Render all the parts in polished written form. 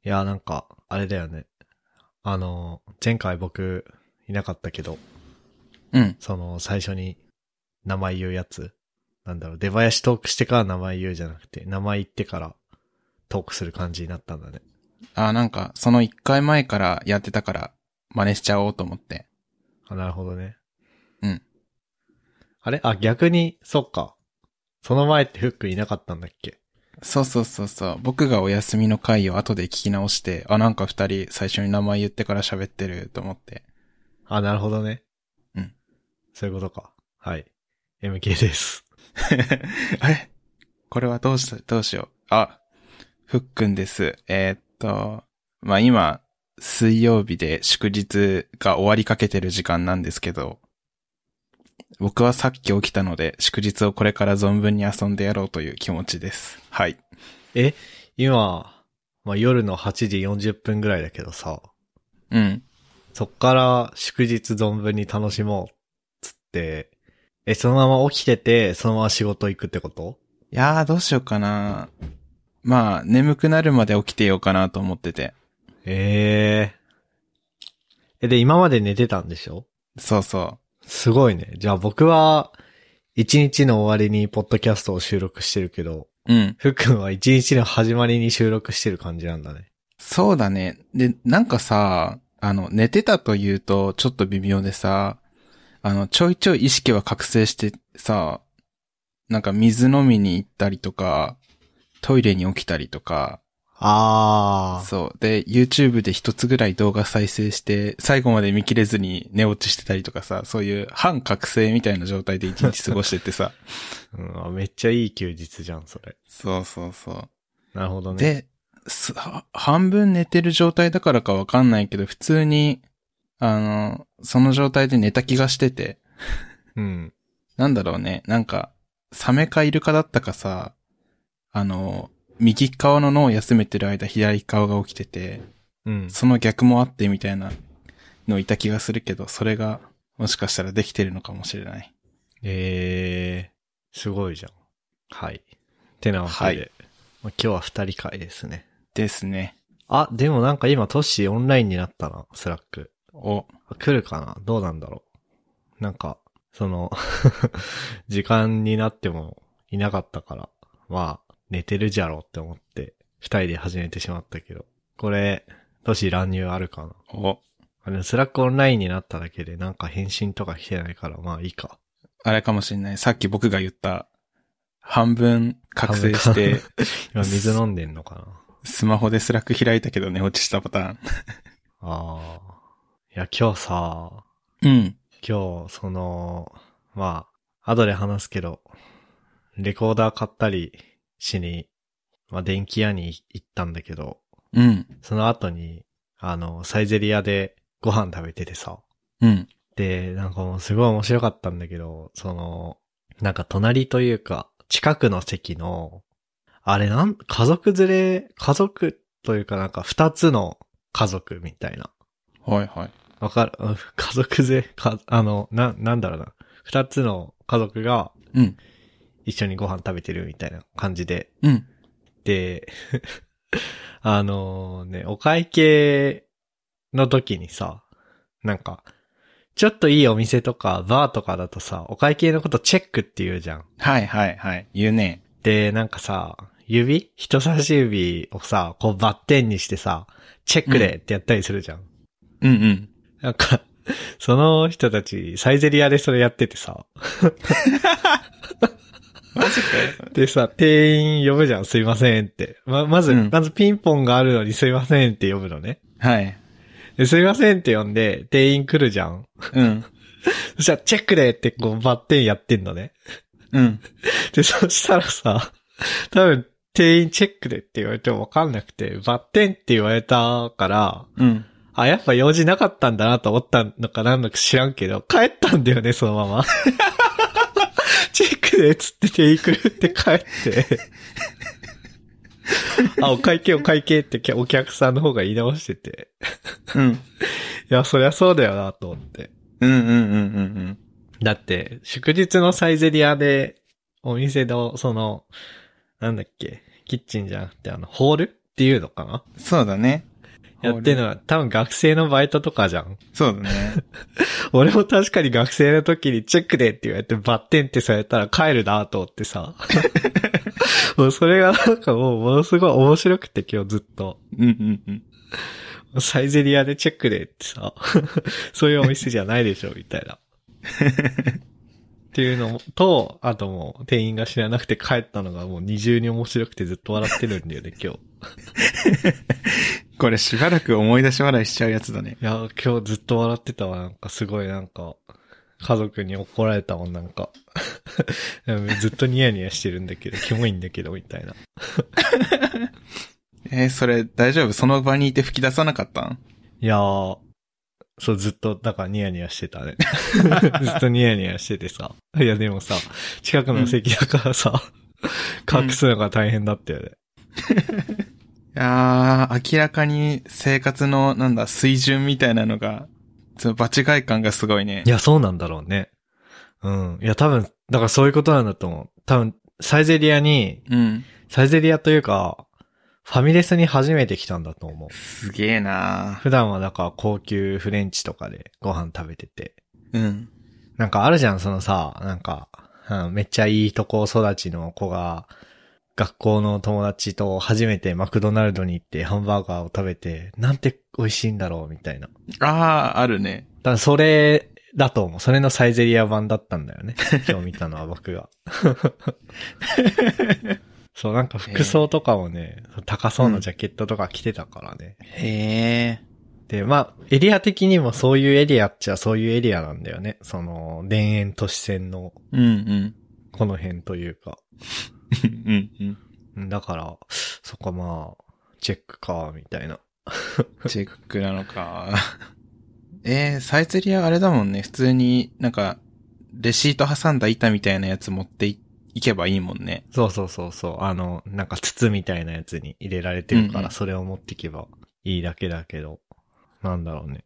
いや、なんか、あれだよね。前回僕、いなかったけど、 うん。 最初に名前言うやつ。なんだろう、出囃子トークしてから名前言うじゃなくて、名前言ってからトークする感じになったんだね。 なんか、その1回前からやってたから、真似しちゃおうと思って。 あ、なるほどね。 うん。 あれあ、逆に、そっか。その前ってフックいなかったんだっけ？ そうそうそうそう。僕がお休みの回を後で聞き直して、なんか二人最初に名前言ってから喋ってると思って。 あ、なるほどね。 うん。 そういうことか。はい。MK です。 あれこれはどうしよう。ふっくんです。まあ、今、水曜日で祝日が終わりかけてる時間なんですけど、僕はさっき起きたので、祝日をこれから存分に遊んでやろうという気持ちです。はい。 今、まあ、夜の8時40分ぐらいだけどさ、 うん。 そっから祝日存分に楽しもうっつって、そのまま起きてて、そのまま仕事行くってこと？ いやー、どうしようかな。まあ、眠くなるまで起きてようかなと思ってて。 えで、今まで寝てたんでしょ？ そうそすごいね。じゃあ僕は、一日の終わりにポッドキャストを収録してるけど、 う。うん。 ふっくんは一日の始まりに収録してる感じなんだね。 そうだね。で、なんかさ、寝てたというとちょっと微妙でさ、ちょいちょい意識は覚醒してさ、なんか水飲みに行ったりとか、トイレに起きたりとか、 あそう。で、YouTube で一つぐらい動画再生して、最後まで見切れずに寝落ちしてたりとかさ、そういう反覚醒みたいな状態で一日過ごしててさ。 ー、めっちゃいい休日じゃん、それ。 そうそうそなるほどう。 ね。 で、半分寝てる状態だからかわかんないけど、普通に、その状態で寝た気がしてて、 うん。 なんだろうね、なんか、サメかイルカだったかさ、右側の脳を休めてる間、左側が起きてて、 うん。 その逆もあってみたいなのいた気がするけど、それがもしかしたらできてるのかもしれない。 すごいじゃん。はい。てなわけで、 はい。 まあ、今日は二人会ですね。 ですね。 あ、でもなんか今トッシーオンラインになったな、スラック。 お、 来るかな？どうなんだろう。なんか、時間になってもいなかったから、まあ、寝てるじゃろって思って、二人で始めてしまったけど。これ、トッシー乱入あるかな？ お、 スラックオンラインになっただけでなんか返信とか来てないから、まあいいか。 あれかもしれない。さっき僕が言った、半分覚醒し半分て、 今水飲んでんのかな？ スマホでスラック開いたけど寝落ちしたパターン。 ああ。いや、今日さ、 うん。 今日、まあ、後で話すけど、レコーダー買ったりしに、まあ、電気屋に行ったんだけど、 うん。 その後に、サイゼリヤでご飯食べててさ。 うん。 で、なんかもうすごい面白かったんだけど、なんか隣というか、近くの席の、あれ家族というかなんか二つの家族みたいな。 はいはい。 わかる？家族連れ、なんだろうな。二つの家族がうん。 一緒にご飯食べてるみたいな感じで。 うん。 で、お会計の時にさ、なんか、ちょっといいお店とかバーとかだとさ、お会計のことチェックって言うじゃん。 はいはいはい。言うね。 で、なんかさ、人差し指をさ、こうバッテンにしてさ、チェックでってやったりするじゃん。 うんうん。 なんか、その人たち、サイゼリヤでそれやっててさ。 マジかよ。 でさ、店員呼ぶじゃん、すいませんって。まず、 うん。 まずピンポンがあるのにすいませんって呼ぶのね。 はい。 ですいませんって呼んで、店員来るじゃん。 うん。 そしたら、チェックでってこう、バッテンやってんのね。 うん。 で、そしたらさ、多分、店員チェックでって言われてもわかんなくて、バッテンって言われたから、 うん。 あ、やっぱ用事なかったんだなと思ったのかなんのか知らんけど、帰ったんだよね、そのまま。チェックでっつって店員来るって帰って、あ、お会計ってお客さんの方が言い直してて。 うん。 いや、そりゃそうだよなと思って。 うんうんうんうんだって、祝日のサイゼリヤで、お店の、なんだっけ、キッチンじゃなくて、ホールっていうのかなそうだね。 やってるのは多分学生のバイトとかじゃん。 そうだね。 俺も確かに学生の時にチェックでって言われてバッテンってされたら帰るなと思ってさ。もうそれがなんかもうものすごい面白くて今日ずっと。 うんうんうん。 サイゼリアでチェックでってさ。そういうお店じゃないでしょみたいな。っていうのと、あともう店員が知らなくて帰ったのがもう二重に面白くてずっと笑ってるんだよね今日。 これしばらく思い出し笑いしちゃうやつだね。 いや、今日ずっと笑ってたわ。なんかすごいなんか、家族に怒られたもんなんか。ずっとニヤニヤしてるんだけど、キモいんだけど、みたいな。 それ大丈夫？その場にいて吹き出さなかったん？ いやー、そうずっと、だからニヤニヤしてたね。ずっとニヤニヤしててさ。いやでもさ、近くの席だからさ、隠すのが大変だったよね。 いやー、明らかに生活の、水準みたいなのが、場違い感がすごいね。 いや、そうなんだろうね。うん。いや、多分、だからそういうことなんだと思う。多分、サイゼリアというか、ファミレスに初めて来たんだと思う。 すげえなー。 普段はだから高級フレンチとかでご飯食べてて。 うん。 なんかあるじゃん、そのさ、なんか、めっちゃいいとこ育ちの子が、学校の友達と初めてマクドナルドに行ってハンバーガーを食べて、なんて美味しいんだろうみたいな。 あるね。 だからそれだと思う。それのサイゼリア版だったんだよね。今日見たのは僕が。そう、なんか服装とかもね、高そうなジャケットとか着てたからね。 へー。 で、まあ、エリア的にもそういうエリアっちゃそういうエリアなんだよね。その、田園都市線の、この辺というか。だから、そこまあ、チェックか、みたいな。 チェックなのか。サイゼリアあれだもんね。普通になんか、レシート挟んだ板みたいなやつ持っていけばいいもんね。 そう。なんか筒みたいなやつに入れられてるから、それを持っていけばいいだけだけど、なんだろうね。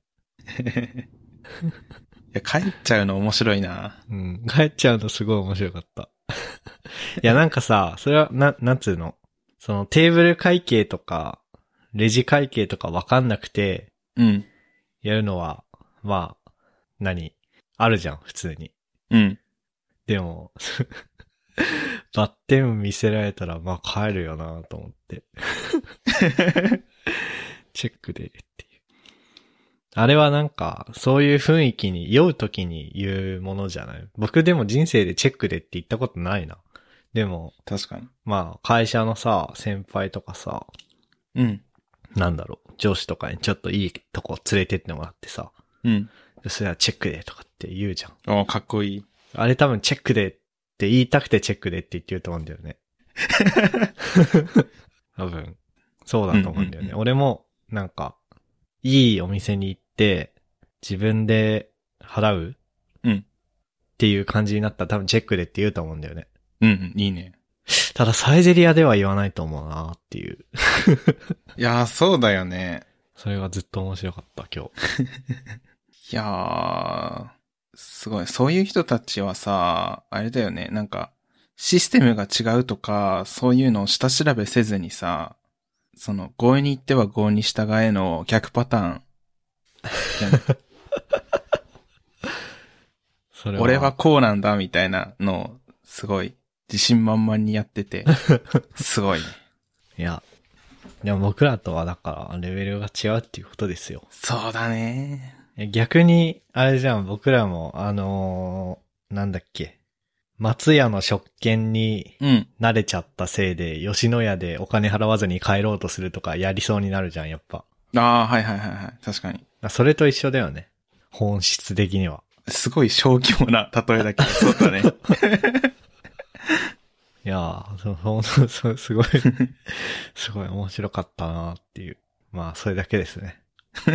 いや、帰っちゃうの面白いな。 うん、帰っちゃうのすごい面白かった。いや、なんかさ、それは、なんつうの？そのテーブル会計とか、レジ会計とかわかんなくて、やるのは、まあ、あるじゃん、普通に。でも、バッテン見せられたら、まあ帰るよなと思って。チェックでっていう。あれはなんか、そういう雰囲気に酔うときに言うものじゃない？僕でも人生でチェックでって言ったことないな。でも、 確かに。 まあ、会社のさ、先輩とかさ、なんだろう、上司とかにちょっといいとこ連れてってもらってさ、それはチェックでとかって言うじゃん。 かっこいい。 あれ多分チェックでって言いたくてチェックでって言ってると思うんだよね。多分、そうだと思うんだよね。俺も、なんか、いいお店に行って、自分で払うっていう感じになったら多分チェックでって言うと思うんだよね。 いいね。 ただサイゼリアでは言わないと思うなっていう。 いやー、そうだよね。 それがずっと面白かった、今日。 いやー、すごい。そういう人たちはさ、あれだよね。なんか、システムが違うとか、そういうのを下調べせずにさ、その、合意に行っては合意に従えの逆パターン。俺はこうなんだみたいなのを、すごい、自信満々にやってて、すごいね。 いや、僕らとはだからレベルが違うっていうことですよ。 そうだね。 逆に、あれじゃん、僕らも、なんだっけ。松屋の食券に慣れちゃったせいで、吉野家でお金払わずに帰ろうとするとかやりそうになるじゃん、やっぱ。 はい。確かに。 それと一緒だよね。本質的には。 すごい小規模な例えだけど、そうだね。 いやー、すごい、すごい面白かったなっていう。まあ、それだけですね。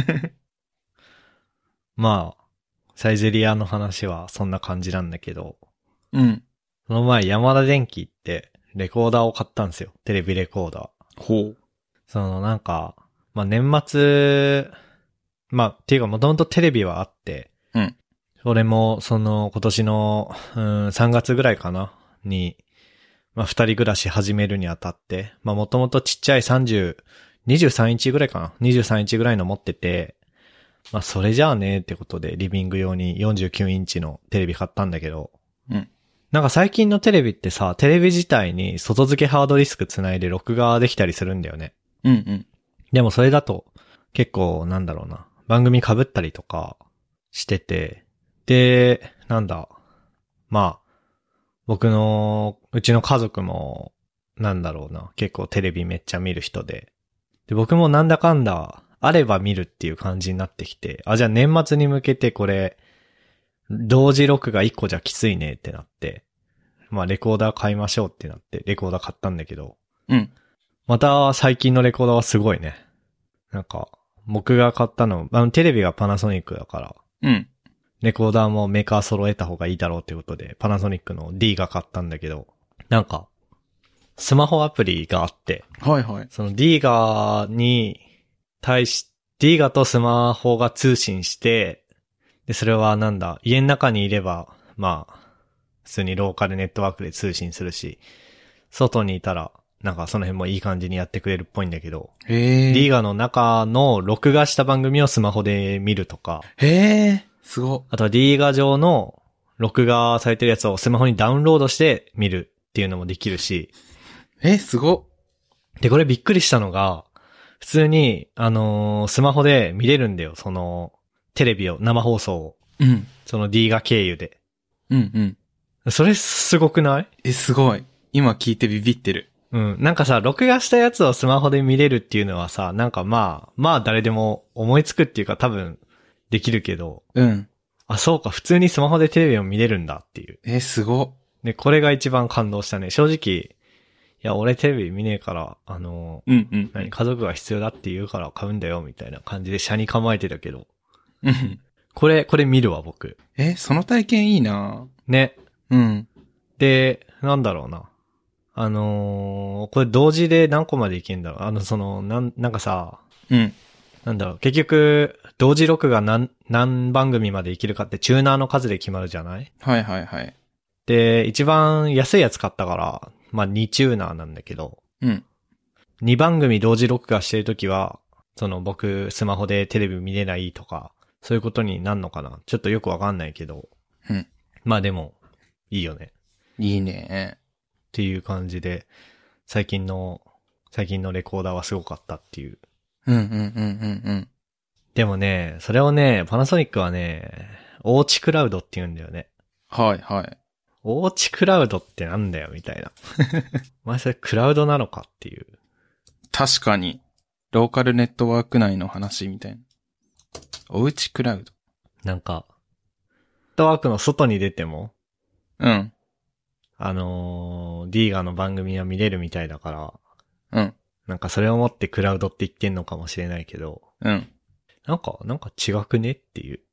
まあ、サイゼリアの話はそんな感じなんだけど。その前、ヤマダ電機行って、レコーダーを買ったんですよ。テレビレコーダー。そのなんか、まあ年末、まあっていうかもともとテレビはあって、それもその今年の、3月ぐらいかなに、 まあ二人暮らし始めるにあたって、まあもともとちっちゃい23インチぐらいかな ?23 インチぐらいの持ってて、まあそれじゃあねってことでリビング用に49インチのテレビ買ったんだけど、 うん。 なんか最近のテレビってさ、テレビ自体に外付けハードディスクつないで録画できたりするんだよね。 うんうん。 でもそれだと結構なんだろうな、番組被ったりとかしてて、で、なんだ、まあ、うちの家族も、なんだろうな、結構テレビめっちゃ見る人で、で、僕もなんだかんだ、あれば見るっていう感じになってきて、じゃあ年末に向けてこれ、同時録画1個じゃきついねってなって、まあレコーダー買いましょうってなって、レコーダー買ったんだけど、 うん。 また最近のレコーダーはすごいね。なんか、僕が買ったの、テレビがパナソニックだから、 うん。 レコーダーもメーカー揃えた方がいいだろうってことで、パナソニックの D が買ったんだけど、なんか、スマホアプリがあって、 はいはい。 その D ガに対し、D ガとスマホが通信して、で、それはなんだ、家の中にいれば、まあ、普通にローカルネットワークで通信するし、外にいたら、なんかその辺もいい感じにやってくれるっぽいんだけど、 へー。 D ガの中の録画した番組をスマホで見るとか、 へー。すご。 あとは D ガ上の録画されてるやつをスマホにダウンロードして見るっていうのもできるし、 すご。 で、これびっくりしたのが、普通に、スマホで見れるんだよ、その、テレビを、生放送を。 うん。 その D ガ経由で。 うんうん。 それすごくない？ すごい。今聞いてビビってる。 うん。なんかさ、録画したやつをスマホで見れるっていうのはさ、なんかまあ誰でも思いつくっていうか多分できるけど、 うん。 そうか、普通にスマホでテレビを見れるんだっていう。 すご。 で、これが一番感動したね。正直、いや、俺テレビ見ねえから、 うんうん。 家族が必要だって言うから買うんだよ、みたいな感じで車に構えてたけど。 うん。 これ見るわ、僕。 その体験いいな。 ね。 うん。 で、なんだろうな。これ同時で何個までいけんだろう。なんかさ、 うん。 なんだろう、結局、同時録画何番組までいけるかってチューナーの数で決まるじゃない？ はいはいはい。 で、一番安いやつ買ったから、まあ2チューナーなんだけど、 うん。 2番組同時録画してるときは、僕、スマホでテレビ見れないとか、そういうことになんのかな？ちょっとよくわかんないけど。 うん。 まあでも、いいよね。 いいね。 っていう感じで、最近のレコーダーはすごかったっていう。 うんうんうんうんうん。 でもね、それをね、パナソニックはね、オーチクラウドって言うんだよね。 はいはい。 オーチクラウドってなんだよ、みたいな。お前それクラウドなのかっていう。 確かに。ローカルネットワーク内の話みたいな。おうちクラウド。 なんか、ネットワークの外に出ても、 うん。 ディーガの番組は見れるみたいだから、 うん。 なんかそれをもってクラウドって言ってんのかもしれないけど、 うん。 なんか違くねっていう。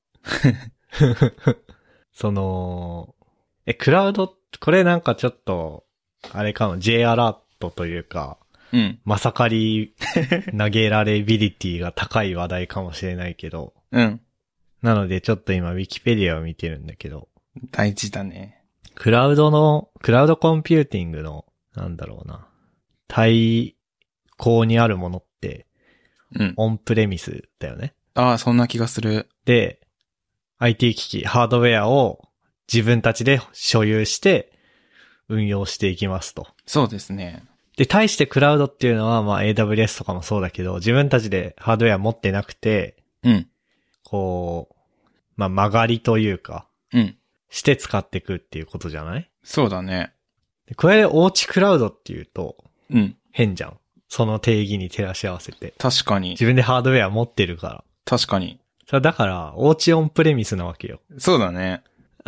クラウド、これなんかちょっと、あれかも、J アラートというか、 うん。 まさかり投げられビリティが高い話題かもしれないけど、 うん。 なのでちょっと今ウィキペディアを見てるんだけど、 大事だね。 クラウドコンピューティングの、なんだろうな、対抗にあるものって、 うん。 オンプレミスだよね。 ああ、そんな気がする。 で、IT 機器、ハードウェアを自分たちで所有して運用していきますと。 そうですね。 で、対してクラウドっていうのは、まあ AWS とかもそうだけど、自分たちでハードウェア持ってなくて、 うん。 こう、まあ曲がりというか、 うん。 して使っていくっていうことじゃない？ そうだね。 でこれでオーチクラウドっていうと、 うん。 変じゃん。その定義に照らし合わせて。 確かに。 自分でハードウェア持ってるから。 確かに。 それだから、オーチオンプレミスなわけよ。 そうだね。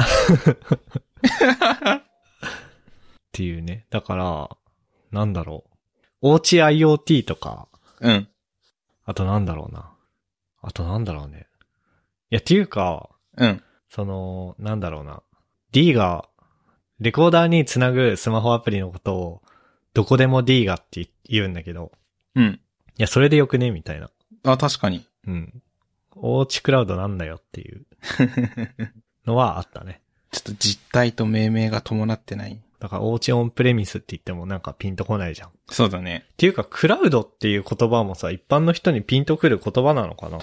っていうね。だから、なんだろう。オーチ IoT とか、 うん。 あとなんだろうな。あとなんだろうね。いや、っていうか、 うん。 なんだろうな。D が、レコーダーにつなぐスマホアプリのことを、どこでも D がって言うんだけど、 うん。 いや、それでよくねみたいな。 あ、確かに。 うん。オーチクラウドなんだよっていうのはあったね。 ちょっと実態と命名が伴ってない。 だからおうちオンプレミスって言ってもなんかピンとこないじゃん。っそうだね。 ていうか、クラウドっていう言葉もさ、一般の人にピンとくる言葉なのかな？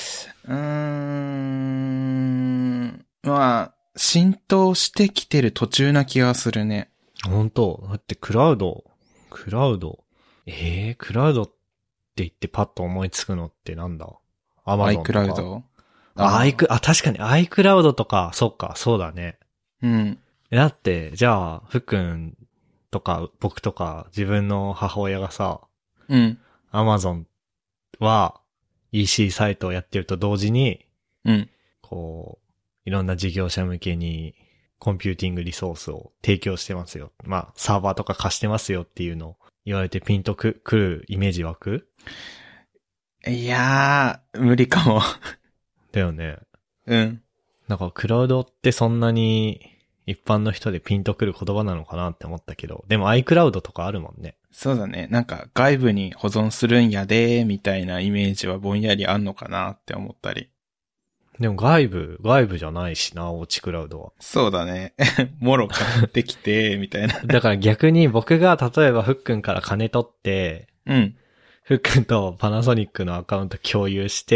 まあ、浸透してきてる途中な気がするね。 本当？だってクラウドクラウドって言ってパッと思いつくのってなんだ？アマゾンとか。 iCloud？ 確かに iCloud とか、そっか、そうだね。 うん。 だって、じゃあ、ふっくんとか僕とか自分の母親がさ、 うん。 Amazon は EC サイトをやってると同時に、 うん。 こう、いろんな事業者向けにコンピューティングリソースを提供してますよ。まあ、サーバーとか貸してますよっていうのを言われてピンとくるイメージ湧く？ いやー、無理かも。 だよね。 うん。 なんかクラウドってそんなに一般の人でピンとくる言葉なのかなって思ったけど、でも iCloud とかあるもんね。 そうだね。なんか外部に保存するんやで、みたいなイメージはぼんやりあんのかなって思ったり。 でも外部じゃないしな、おうちクラウドは。 そうだね。もろ買ってきて、みたいな。 だから逆に僕が例えばふっくんから金取って、 うん。 ふっくんとパナソニックのアカウント共有して、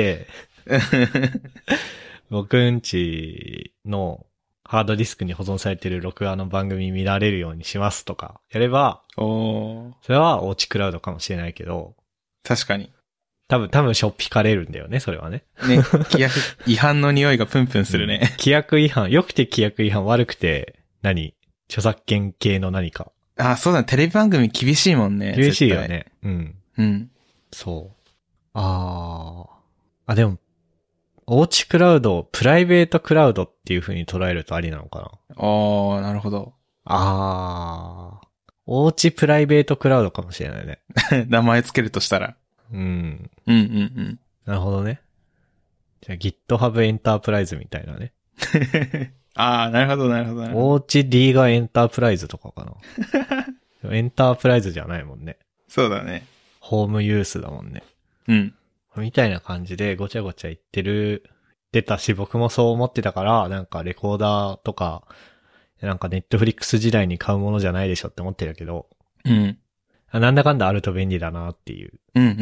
僕んちのハードディスクに保存されてる録画の番組見られるようにしますとかやれば、 おー。 それはおうちクラウドかもしれないけど、 確かに。 多分しょっぴかれるんだよね、それはね。 ね、規約違反の匂いがプンプンするね。 規約違反、良くて規約違反、悪くて著作権系の何か。 あ、そうだ、テレビ番組厳しいもんね。 厳しいよね。うん。 うん。 そう。でも、おうちクラウド、プライベートクラウドっていう風に捉えるとありなのかな？ なるほど。 おうちプライベートクラウドかもしれないね。 名前つけるとしたら。 うん。 うんうんうん。 なるほどね。じゃあ GitHub エンタープライズみたいなね。 なるほどなるほど。 おうち D がエンタープライズとかかな。エンタープライズじゃないもんね。 そうだね。 ホームユースだもんね。 うん。 みたいな感じでごちゃごちゃ言ってたし、僕もそう思ってたから、なんかレコーダーとか、なんかネットフリックス時代に買うものじゃないでしょって思ってるけど、 うん。 なんだかんだあると便利だなっていう。 うんうんうん。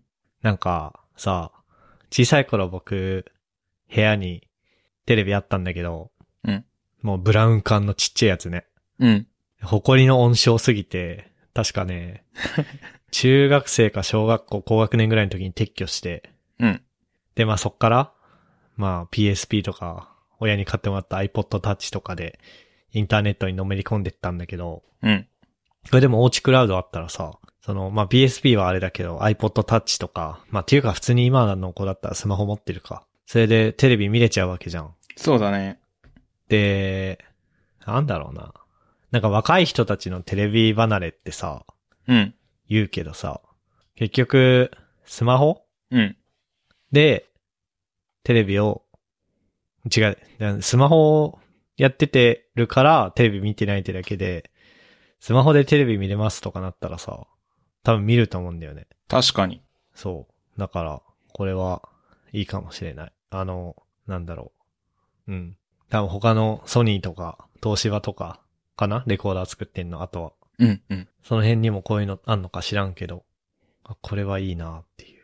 なんかさ、小さい頃僕、部屋にテレビあったんだけど、 うん。 もうブラウン管のちっちゃいやつね。 うん。 埃の温床すぎて、確かね、中学生か小学校高学年ぐらいの時に撤去して、 うん。 で、まあそっから、まあ PSP とか、親に買ってもらった iPod Touch とかで、インターネットにのめり込んでったんだけど、 うん。 これでもおうちクラウドあったらさ、まあ PSP はあれだけど iPod Touch とか、まあっていうか普通に今の子だったらスマホ持ってるか。それでテレビ見れちゃうわけじゃん。 そうだね。 で、なんだろうな。なんか若い人たちのテレビ離れってさ、 うん。 言うけどさ、結局、スマホうん。 で、テレビを、違う、スマホをやっててるからテレビ見てないってだけで、スマホでテレビ見れますとかなったらさ、多分見ると思うんだよね。 確かに。 そう。だから、これはいいかもしれない。なんだろう。うん。多分他のソニーとか、東芝とか、かなレコーダー作ってんの、あとは。 うんうん。 その辺にもこういうのあんのか知らんけど、これはいいなっていう。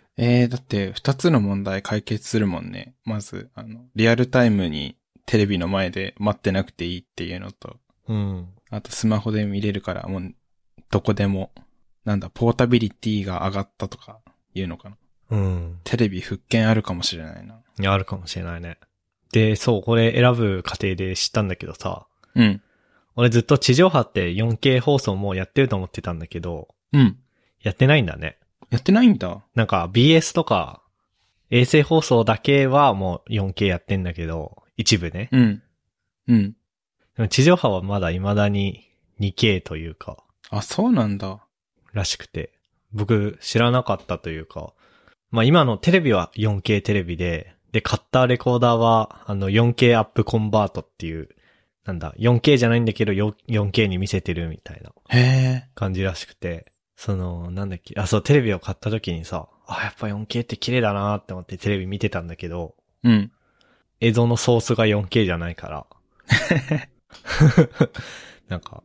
だって二つの問題解決するもんね。まず、リアルタイムにテレビの前で待ってなくていいっていうのと、 うん。 あとスマホで見れるからもう、どこでも、ポータビリティが上がったとか言うのかな。 うん。 テレビ復権あるかもしれないな。 いや、あるかもしれないね。で、そう、これ選ぶ過程で知ったんだけどさ、 うん。 俺ずっと地上波って 4K 放送もやってると思ってたんだけど、 うん。 やってないんだね。 やってないんだ。 なんか BS とか衛星放送だけはもう 4K やってんだけど、一部ね。 うん。うん。 でも地上波はまだ未だに 2K というか、 あ、そうなんだ。 らしくて。僕知らなかったというか、まあ今のテレビは 4K テレビで、買ったレコーダーは4K アップコンバートっていう、4K じゃないんだけど 4K に見せてるみたいなへー。 感じらしくて、そう、テレビを買った時にさ、やっぱ 4K って綺麗だなーって思ってテレビ見てたんだけど、 うん。 映像のソースが 4K じゃないから、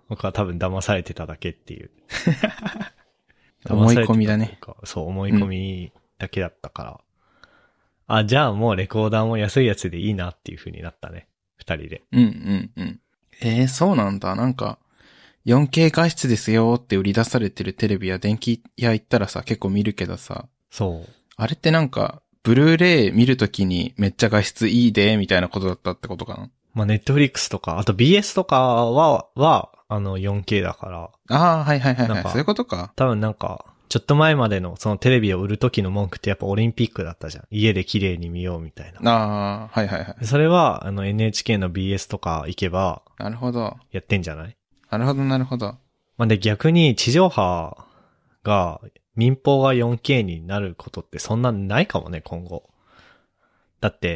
僕は多分騙されてただけっていう。 思い込みだね。 そう、思い込みだけだったから。あ、じゃあもうレコーダーも安いやつでいいなっていう風になったね。二人で。 そうなんだ。なんか、4K 画質ですよって売り出されてるテレビや電気屋行ったらさ、結構見るけどさ。 そう。 あれってなんか、ブルーレイ見るときにめっちゃ画質いいで、みたいなことだったってことかな。 まあ、ネットフリックスとか、あと BS とかは、4K だから。 ああ、はい。そういうことか。 多分なんか、ちょっと前までのそのテレビを売る時の文句ってやっぱオリンピックだったじゃん。家で綺麗に見ようみたいな。 ああ、はい。 それは、NHK の BS とか行けば、 なるほど。 やってんじゃない？ なるほど。 まあ、で逆に地上波が、民放が 4K になることってそんなないかもね、今後。だって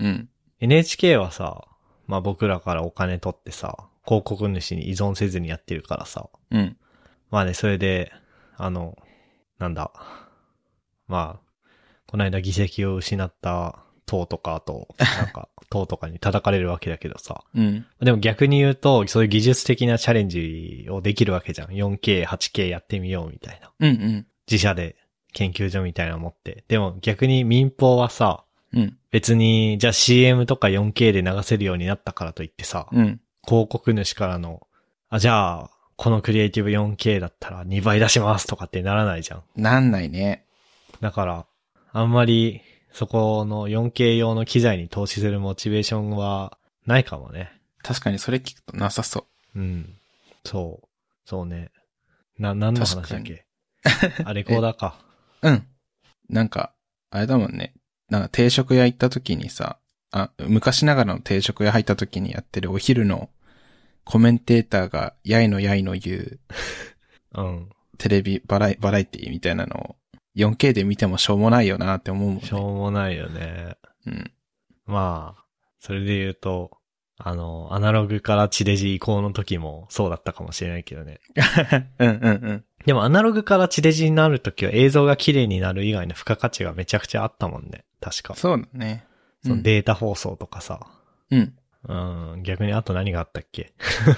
、NHK はさ、まあ僕らからお金取ってさ、広告主に依存せずにやってるからさ。まあね、それで、なんだ。まあ、この間議席を失った党とか、あと、なんか、党とかに叩かれるわけだけどさ。でも逆に言うと、そういう技術的なチャレンジをできるわけじゃん。4K、8K やってみようみたいな。自社で研究所みたいなの持って。でも逆に民放はさ、別に、じゃあ CM とか 4K で流せるようになったからといってさ、広告主からの、じゃあ、このクリエイティブ 4K だったら2倍出しますとかってならないじゃん。 なんないね。 だから、あんまり、そこの 4K 用の機材に投資するモチベーションはないかもね。 確かにそれ聞くとなさそう。 そうね。何の話だっけ？レコーダーか。 なんか、あれだもんね。なんか定食屋行った時にさ、昔ながらの定食屋入った時にやってるお昼のコメンテーターがやいの言う、テレビバラエティみたいなのを 4K で見てもしょうもないよなって思うもんね。 しょうもないよね。まあ、それで言うと、アナログから地デジ移行の時もそうだったかもしれないけどね。でもアナログから地デジになるときは映像が綺麗になる以外の付加価値がめちゃくちゃあったもんね。確か。 そうだね。 そのデータ放送とかさ。逆にあと何があったっけ？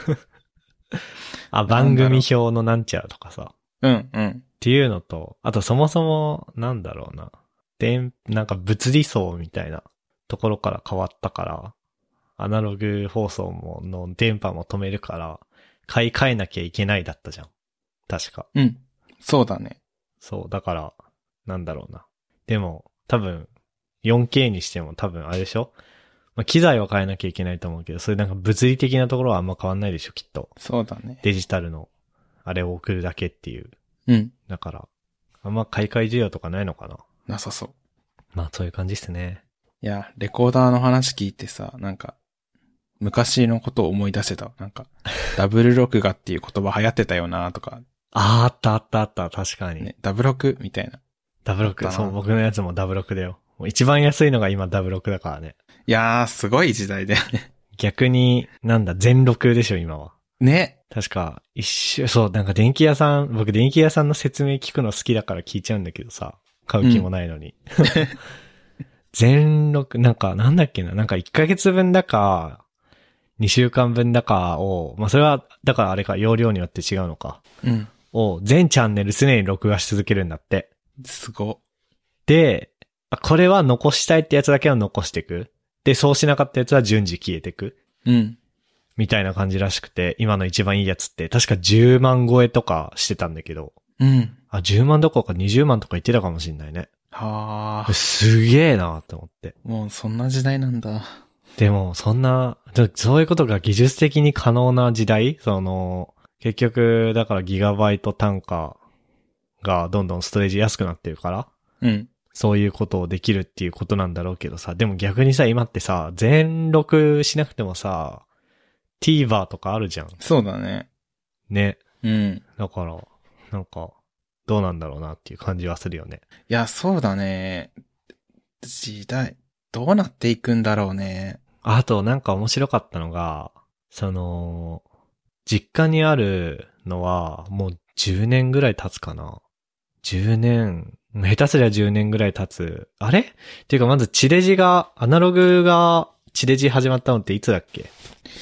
番組表のなんちゃらとかさ。っていうのと、あとそもそも、なんだろうな。なんか物理層みたいなところから変わったから、アナログ放送の電波も止めるから、買い替えなきゃいけないだったじゃん。確か。 そうだね。 そう、だから、なんだろうな。でも、多分、4K にしても多分あれでしょ？まあ、機材は変えなきゃいけないと思うけど、そういうなんか物理的なところはあんま変わんないでしょ、きっと。 そうだね。 デジタルの、あれを送るだけっていう。だから、あんま買い替え需要とかないのかな？ なさそう。 まあ、そういう感じっすね。 いや、レコーダーの話聞いてさ、なんか、昔のことを思い出せた。なんか、ダブル録画っていう言葉流行ってたよなとか。 あった、確かに。 ね、ダブ録みたいな。 ダブ録、そう、僕のやつもダブ録だよ。もう一番安いのが今ダブ録だからね。 いやー、すごい時代だよね。 逆に、全録でしょ、今は。 ね。 確か、そう、なんか僕電気屋さんの説明聞くの好きだから聞いちゃうんだけどさ、買う気もないのに。全録、なんだっけな、なんか1ヶ月分だか、2週間分だかを、まあそれは、だからあれか、容量によって違うのか。を、全チャンネル常に録画し続けるんだって。 すご。 で、これは残したいってやつだけは残していく。で、そうしなかったやつは順次消えていく。みたいな感じらしくて、今の一番いいやつって、確か10万超えとかしてたんだけど。10万どころか20万とか言ってたかもしんないね。すげえなって思って。 もうそんな時代なんだ。 でも、そういうことが技術的に可能な時代？結局、だからギガバイト単価がどんどんストレージ安くなってるから。そういうことをできるっていうことなんだろうけどさ、でも逆にさ、今ってさ、全録しなくてもさ、TVer とかあるじゃん。 そうだね。 ね。だから、なんか、どうなんだろうなっていう感じはするよね。 いや、そうだね。時代、どうなっていくんだろうね。 あと、なんか面白かったのが、実家にあるのは、もう10年ぐらい経つかな。10年、下手すりゃ10年ぐらい経つ。あれ？っていうかまずアナログが地デジ始まったのっていつだっけ？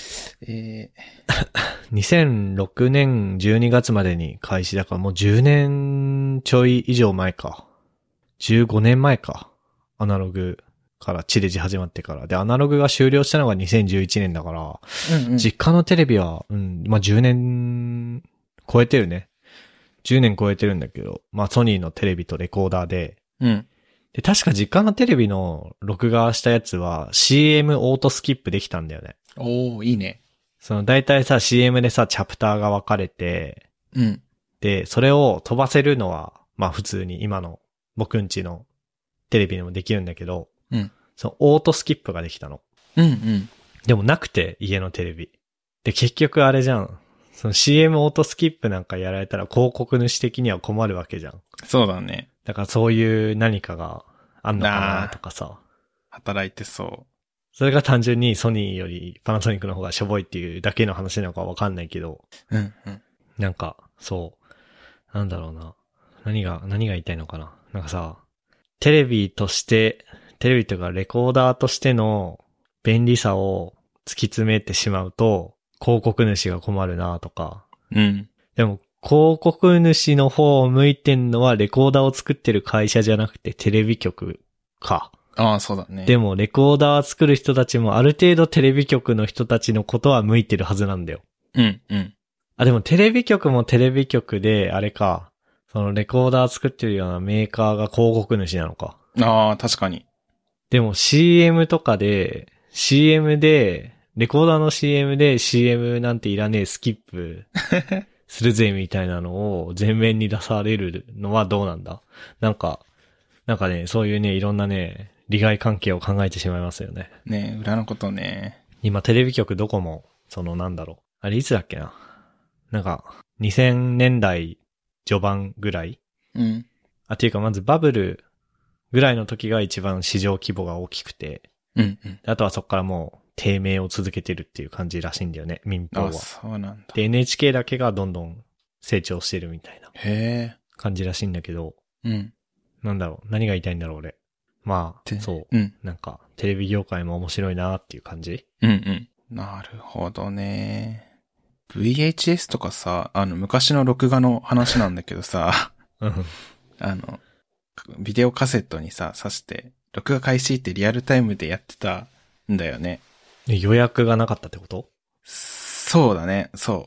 2006年12月までに開始だからもう10年ちょい以上前か。15年前か。アナログから地デジ始まってから。で、アナログが終了したのが2011年だから、 うんうん。 実家のテレビは、まあ、10年超えてるね。10年超えてるんだけど、まあ、ソニーのテレビとレコーダーで、 うん。 で、確か実家のテレビの録画したやつは CM オートスキップできたんだよね。 おー、いいね。 大体さ、CM でさ、チャプターが分かれて、 うん。 で、それを飛ばせるのは、まあ普通に今の僕んちのテレビにもできるんだけど、 うん。 そのオートスキップができたの。 うんうん。 でもなくて、家のテレビ。で、結局あれじゃん。その CM オートスキップなんかやられたら広告主的には困るわけじゃん。 そうだね。 だからそういう何かがあんのかなとかさ。 働いてそそれが単純にソニーよりパナソニックの方がしょぼいっていうだけの話なのかわかんないけど。 う。うんうん。 なんか、そう。なんだろうな。何が言いたいのかな。なんかさ、テレビというかレコーダーとしての便利さを突き詰めてしまうと、広告主が困るなとか。 うん。 でも、広告主の方を向いてんのはレコーダーを作ってる会社じゃなくてテレビ局か。 ああ、そうだね。 でも、レコーダー作る人たちもある程度テレビ局の人たちのことは向いてるはずなんだよ。 うんうん。 あ、でもテレビ局もテレビ局で、あれか。そのレコーダー作ってるようなメーカーが広告主なのか。 ああ、確かに。 でも CM とかで、レコーダーの CM で CM なんていらねえスキップするぜみたいなのを前面に出されるのはどうなんだ？なんかね、そういうね、いろんなね、利害関係を考えてしまいますよね。 ね、裏のことね。 今テレビ局どこも、なんだろう。あれいつだっけな。なんか、2000年代序盤ぐらい？ うん。 っていうかまずバブルぐらいの時が一番市場規模が大きくて、 うんうん。 あとはそこからもう低迷を続けてるっていう感じらしいんだよね、民放は。 あ、そうなんだ。 で、NHK だけがどんどん成長してるみたいなへえ。 感じらしいんだけど、 うん。 なんだろう、何が言いたいんだろう俺。まあ、そう。 うん。 なんか、テレビ業界も面白いなっていう感じ。 うんうん。なるほどね。VHS とかさ、昔の録画の話なんだけどさ、 うん。 ビデオカセットにさ、挿して、録画開始ってリアルタイムでやってたんだよね。 予約がなかったってこと？ そうだね、そう。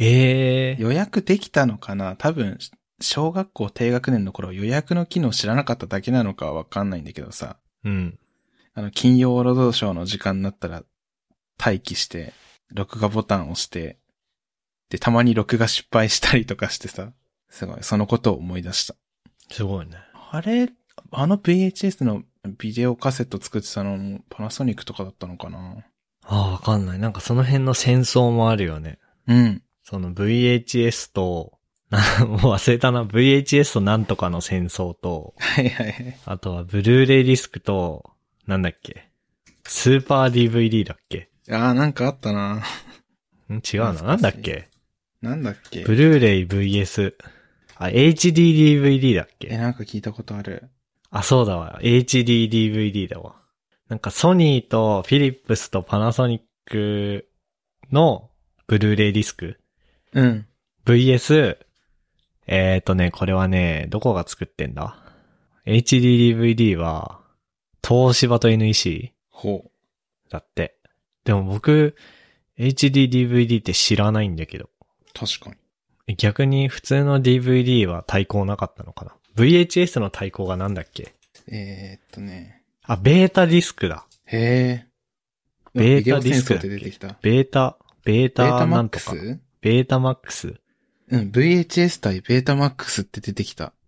予約できたのかな？多分、小学校低学年の頃予約の機能知らなかっただけなのかはわかんないんだけどさ。 うん。 金曜ロードショーの時間になったら待機して、録画ボタンを押して、で、たまに録画失敗したりとかしてさ、すごい、そのことを思い出した。 すごいね。 VHS のビデオカセット作ってたのもパナソニックとかだったのかな？ わかんない。なんかその辺の戦争もあるよね。 うん。 その VHS と、もう忘れたな。VHS となんとかの戦争と、 はいはいはい。 あとはブルーレイディスクと、なんだっけ。スーパー DVD だっけ？ なんかあったな。 違うな。なんだっけ？ なんだっけ？ ブルーレイ VS、HDDVD だっけ？ なんか聞いたことある。 そうだわ。HDDVD だわ。なんかソニーとフィリップスとパナソニックのブルーレイディスク。 うん。 VS、これはね、どこが作ってんだ？ HDDVD は、東芝と NEC？ ほう。 だって。でも僕、HDDVD って知らないんだけど。 確かに。逆に普通の DVD は対抗なかったのかな？ VHS の対抗がなんだっけ？ベータディスクだ。 へー。 ベータディスクだっけ？ ビデオ戦争で出てきた。 ベータなんとか。ベータマックス？ うん、VHS 対ベータマックスって出てきた。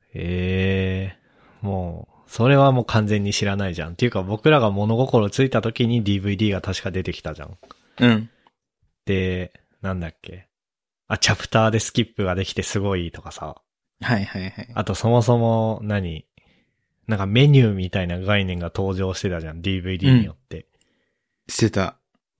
もう、それはもう完全に知らないじゃん。っていうか僕らが物心ついた時に DVD が確か出てきたじゃん。 うん。 で、なんだっけ。チャプターでスキップができてすごいとかさ。 はいはいはい。 あとそもそもなんかメニューみたいな概念が登場してたじゃん。DVD によって。 してた。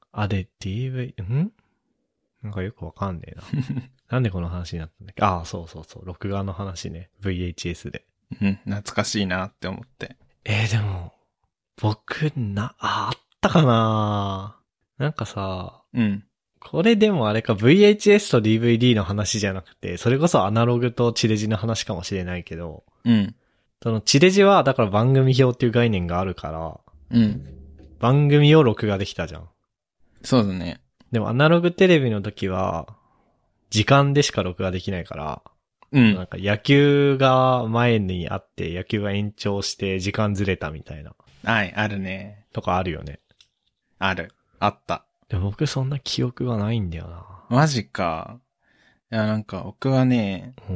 なんかよくわかんねえな。なんでこの話になったんだっけ？そう。録画の話ね。VHS で。 うん、懐かしいなって思って。 でも、僕あったかな？なんかさ、 うん。 これでもあれか、VHS と DVD の話じゃなくて、それこそアナログと地デジの話かもしれないけど、 うん。 その地デジはだから番組表っていう概念があるから、 うん。 番組を録画できたじゃん。 そうだね。 でもアナログテレビの時は、時間でしか録画できないから、 うん。 なんか野球が前にあって野球が延長して時間ずれたみたいなはい、あるね。 とかあるよね。 ある。あった。 でも僕そんな記憶がないんだよな。 マジか。いや、なんか僕はね、 うん。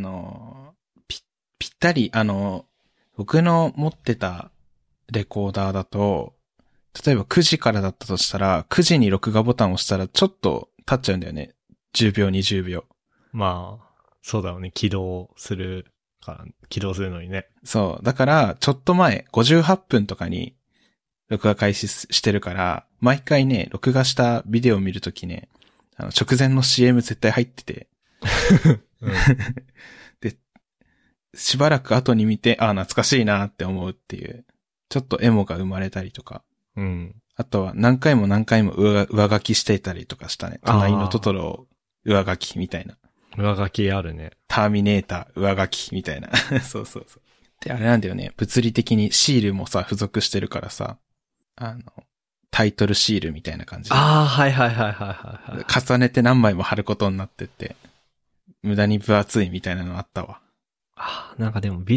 ぴったり、僕の持ってたレコーダーだと、例えば9時からだったとしたら、9時に録画ボタンを押したらちょっと経っちゃうんだよね。10秒、20秒。 まあ、そうだよね。起動するのにね。 そう。だから、ちょっと前、58分とかに、録画開始してるから、毎回ね、録画したビデオを見るときね、直前の CM 絶対入ってて、 うん、 で、しばらく後に見て、あ、懐かしいなって思うっていう、ちょっとエモが生まれたりとか、 うん。 あとは何回も何回も上書きしていたりとかしたね。隣のトトロを上書きみたいな。 上書きあるね。 ターミネーター上書きみたいな。そうそうそう。で、あれなんだよね。物理的にシールもさ、付属してるからさ、タイトルシールみたいな感じで。 ああ、はいはいはいはいはい。 重ねて何枚も貼ることになってて、無駄に分厚いみたいなのあったわ。 なんかでも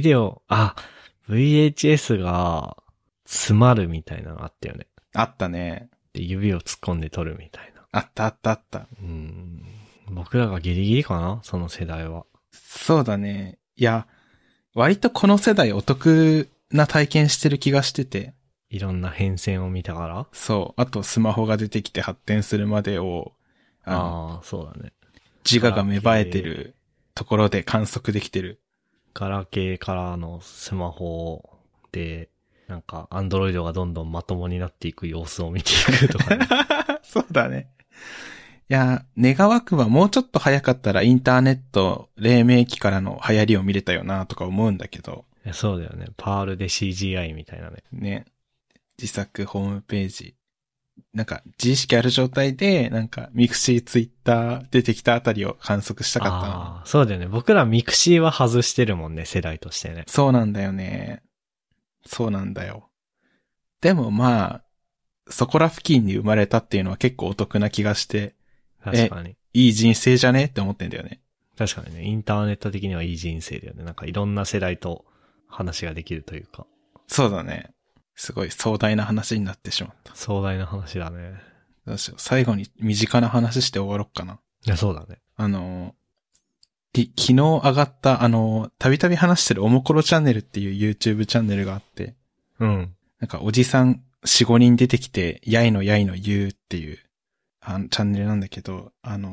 VHS が詰まるみたいなのあったよね。 あったね。 で、指を突っ込んで撮るみたいな。 あったあったあった。 僕らがギリギリかなその世代は。 そうだね。いや、割とこの世代お得な体験してる気がしてて。 いろんな変遷を見たから。 そう。あとスマホが出てきて発展するまでを、 そうだね。 自我が芽生えてるところで観測できてる。 ガラケーからのスマホで、なんか、アンドロイドがどんどんまともになっていく様子を見ていくとかね。 そうだね。いや、願わくばもうちょっと早かったらインターネット黎明期からの流行りを見れたよなとか思うんだけど。 いやそうだよね。パールで CGI みたいなね。 ね。自作ホームページ。なんか、自意識ある状態で、なんか、ミクシー、ツイッター出てきたあたりを観測したかったな。 そうだよね。僕らミクシーは外してるもんね、世代としてね。 そうなんだよね。そうなんだよ。でもまあ、そこら付近に生まれたっていうのは結構お得な気がして。 確かに。 いい人生じゃねって思ってんだよね。 確かにね、インターネット的にはいい人生だよね。なんかいろんな世代と話ができるというか。 そうだね。すごい壮大な話になってしまった。 壮大な話だね。 どうしよう。最後に身近な話して終わろっかな。 いや、そうだね。 昨日上がった、たびたび話してるおもころチャンネルっていう YouTube チャンネルがあって。 うん。 なんかおじさん4、5人出てきて、やいの言うっていう、チャンネルなんだけど、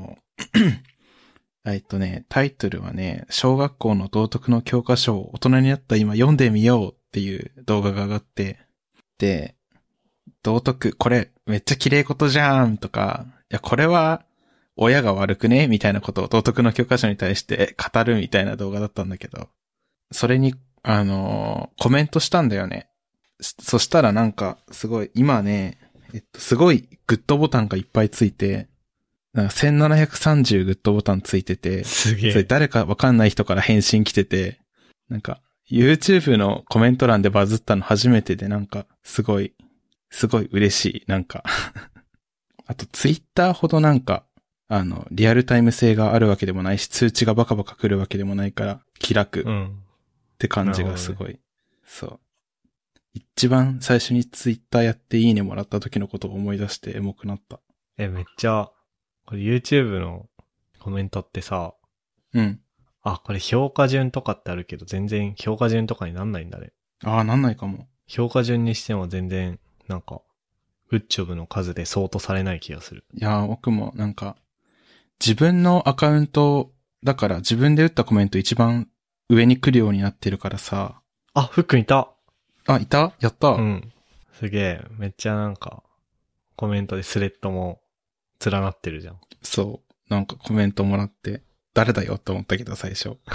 タイトルはね、小学校の道徳の教科書を大人になった今読んでみようっていう動画が上がって、で、道徳、これめっちゃ綺麗事じゃんとか、いや、これは親が悪くねみたいなことを道徳の教科書に対して語るみたいな動画だったんだけど、それに、コメントしたんだよね。そしたらなんか、すごい、今ね、すごいグッドボタンがいっぱいついて、なんか1730グッドボタンついてて、 すげえ。 それ誰かわかんない人から返信来てて、なんか、YouTube のコメント欄でバズったの初めてでなんか、すごい嬉しい。なんか。あと、Twitter ほどなんか、リアルタイム性があるわけでもないし、通知がバカバカ来るわけでもないから、気楽って感じがすごい。ね、そう。一番最初にツイッターやっていいねもらった時のことを思い出してエモくなった。 めっちゃ、これ YouTube のコメントってさ、 うん。 これ評価順とかってあるけど全然評価順とかになんないんだね。 なんないかも。 評価順にしても全然、なんか、グッジョブの数で相当されない気がする。 いや、僕もなんか、自分のアカウントだから自分で打ったコメント一番上に来るようになってるからさ。 フックンいた。 いた？やった。 うん。すげえ。めっちゃなんか、コメントでスレッドも連なってるじゃん。 そう。なんかコメントもらって、誰だよって思ったけど最初。い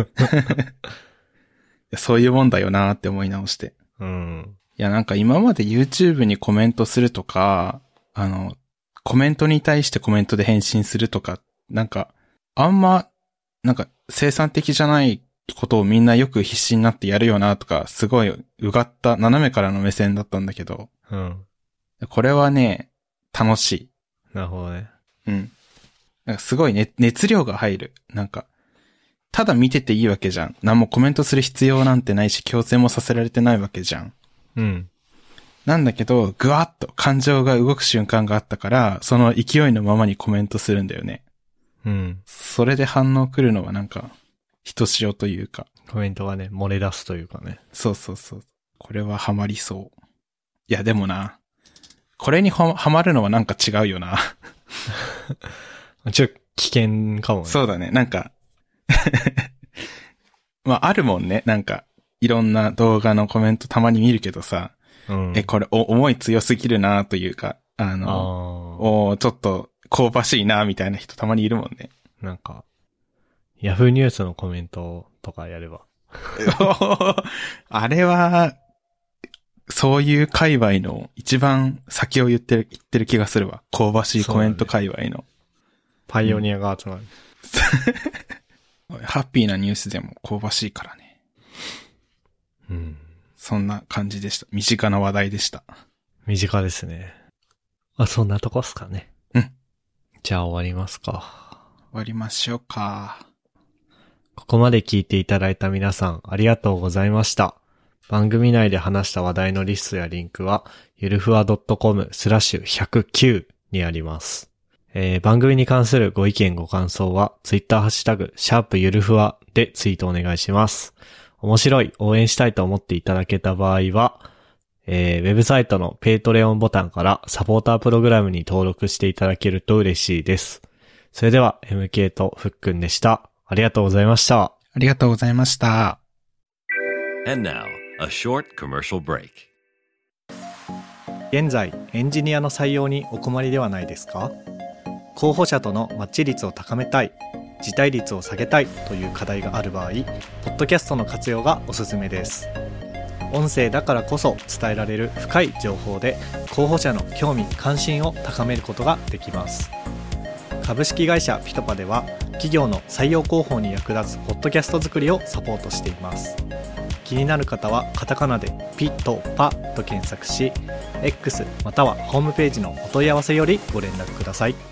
やそういうもんだよなーって思い直して。 うん。 いやなんか今まで YouTube にコメントするとか、 コメントに対してコメントで返信するとか、なんか、あんま、なんか生産的じゃないことをみんなよく必死になってやるよなとか、すごいうがった斜めからの目線だったんだけど、 うん。 これはね、楽しい。 なるほどね。 うん。なんかすごいね、熱量が入る。なんか、ただ見てていいわけじゃん。何もコメントする必要なんてないし、強制もさせられてないわけじゃん。 うん。 なんだけど、ぐわっと感情が動く瞬間があったから、その勢いのままにコメントするんだよね。 うん。 それで反応来るのはなんか、ひとしおというか。 コメントがね、漏れ出すというかね。 そうそうそう。これはハマりそう。いやでもな、これにハマるのはなんか違うよな。 ちょっと危険かもね。 そうだね、なんか、まああるもんね、なんか、いろんな動画のコメントたまに見るけどさ、 うん、 これ思い強すぎるなというか、ちょっと香ばしいなみたいな人たまにいるもんね。 なんか、ヤフーニュースのコメントとかやれば。 あれは、そういう界隈の一番先を言ってる気がするわ。香ばしいコメント界隈の。 パイオニアが集まる。 ハッピーなニュースでも香ばしいからね。 うん。 そんな感じでした。身近な話題でした。 身近ですね。そんなとこっすかね。 うん。 じゃあ終わりますか。 終わりましょうか。 ここまで聞いていただいた皆さんありがとうございました。番組内で話した話題のリストやリンクは、ゆるふわ .com/109 にあります。番組に関するご意見ご感想は、ツイッターハッシュタグ、#ゆるふわでツイートお願いします。面白い、応援したいと思っていただけた場合は、ウェブサイトのペイトレオンボタンからサポータープログラムに登録していただけると嬉しいです。それでは MK とふっくんでした。ありがとうございました。 ありがとうございました。 And now, a short commercial break. 現在、エンジニアの採用にお困りではないですか？候補者とのマッチ率を高めたい、辞退率を下げたいという課題がある場合、ポッドキャストの活用がおすすめです。音声だからこそ伝えられる深い情報で、候補者の興味・関心を高めることができます。株式会社ピトパでは、企業の採用広報に役立つポッドキャスト作りをサポートしています。気になる方はカタカナでピトパと検索し、X またはホームページのお問い合わせよりご連絡ください。